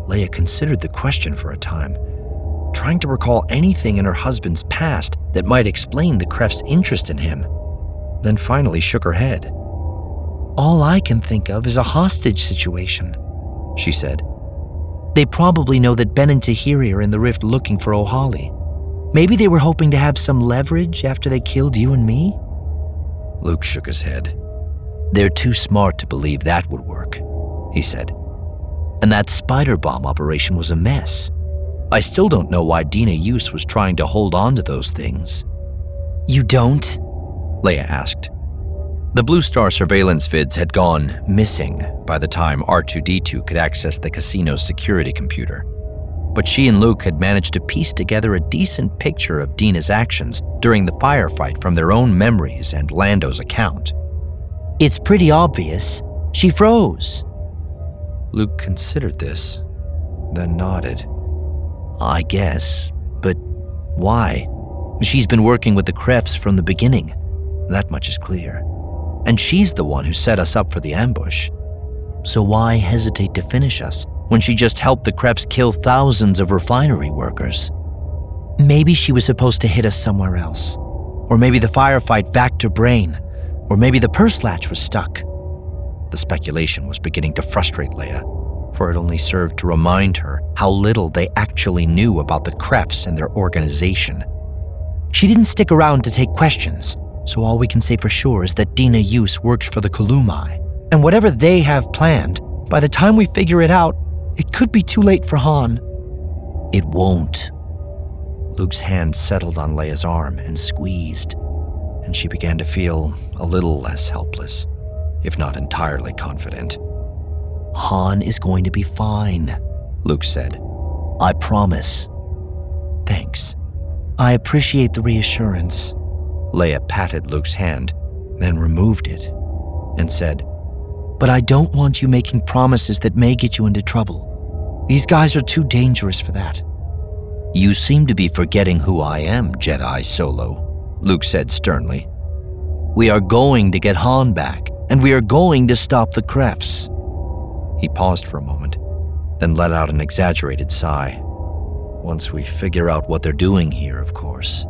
Leia considered the question for a time, trying to recall anything in her husband's past that might explain the Kreff's interest in him, then finally shook her head. "All I can think of is a hostage situation," she said. "They probably know that Ben and Tahiri are in the rift looking for O'Holly. Maybe they were hoping to have some leverage after they killed you and me?" Luke shook his head. "They're too smart to believe that would work," he said. "And that spider bomb operation was a mess. I still don't know why Dina Yus was trying to hold on to those things." "You don't?" Leia asked. The Blue Star surveillance vids had gone missing by the time R2-D2 could access the casino's security computer. But she and Luke had managed to piece together a decent picture of Dina's actions during the firefight from their own memories and Lando's account. "It's pretty obvious. She froze." Luke considered this, then nodded. "I guess, but why? She's been working with the Kreffs from the beginning. That much is clear. And she's the one who set us up for the ambush. So why hesitate to finish us when she just helped the Kreffs kill thousands of refinery workers? Maybe she was supposed to hit us somewhere else. Or maybe the firefight vacked her brain. Or maybe the purse latch was stuck." The speculation was beginning to frustrate Leia, for it only served to remind her how little they actually knew about the Kreffs and their organization. "She didn't stick around to take questions, so all we can say for sure is that Dina Yus works for the Kulumai. And whatever they have planned, by the time we figure it out, it could be too late for Han." "It won't." Luke's hand settled on Leia's arm and squeezed, and she began to feel a little less helpless, if not entirely confident. "Han is going to be fine," Luke said. "I promise." "Thanks. I appreciate the reassurance." Leia patted Luke's hand, then removed it, and said, "But I don't want you making promises that may get you into trouble. These guys are too dangerous for that." "You seem to be forgetting who I am, Jedi Solo," Luke said sternly. "We are going to get Han back, and we are going to stop the Kreffs." He paused for a moment, then let out an exaggerated sigh. "Once we figure out what they're doing here, of course."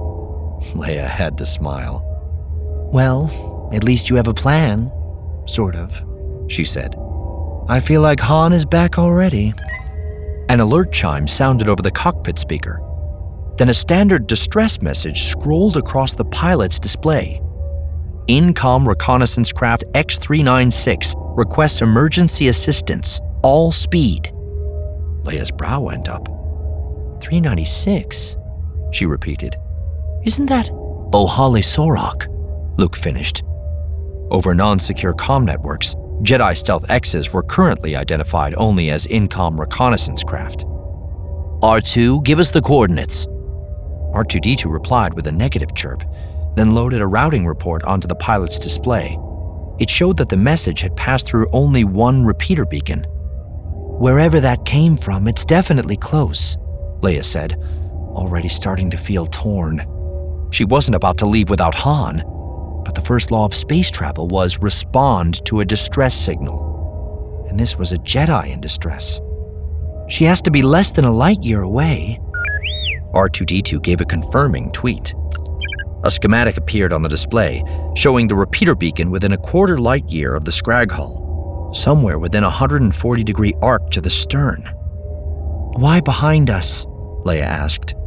Leia had to smile. "Well, at least you have a plan, sort of," she said. "I feel like Han is back already." An alert chime sounded over the cockpit speaker. Then a standard distress message scrolled across the pilot's display. "Incom reconnaissance craft X-396 requests emergency assistance, all speed." Leia's brow went up. 396, she repeated. "Isn't that O'Holly Sorok?" Luke finished. Over non-secure comm networks, Jedi Stealth X's were currently identified only as Incom reconnaissance craft. "R2, give us the coordinates." R2-D2 replied with a negative chirp, then loaded a routing report onto the pilot's display. It showed that the message had passed through only one repeater beacon. "Wherever that came from, it's definitely close," Leia said, already starting to feel torn. She wasn't about to leave without Han, but the first law of space travel was respond to a distress signal. And this was a Jedi in distress. "She has to be less than a light year away." R2-D2 gave a confirming tweet. A schematic appeared on the display, showing the repeater beacon within a quarter light year of the Scrag hull, somewhere within a 140-degree arc to the stern. "Why behind us?" Leia asked.